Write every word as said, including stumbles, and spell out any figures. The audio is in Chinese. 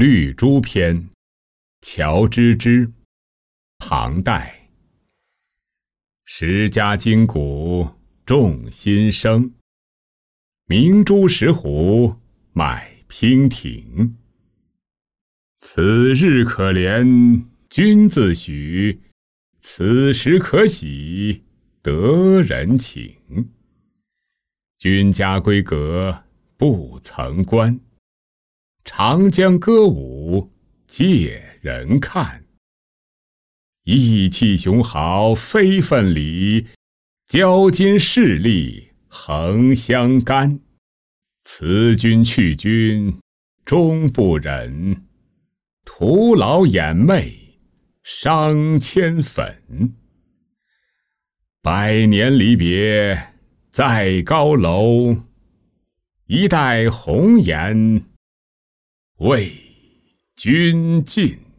绿珠篇，乔知之，唐代。十家金鼓众心声，明珠石斛买娉婷。此日可怜君自许，此时可喜得人情。君家闺阁不曾关，长江歌舞借人看。意气雄豪非分离，交襟势利横相干。辞君去君终不忍，徒劳掩媚伤千粉。百年离别在高楼，一代红颜为君尽。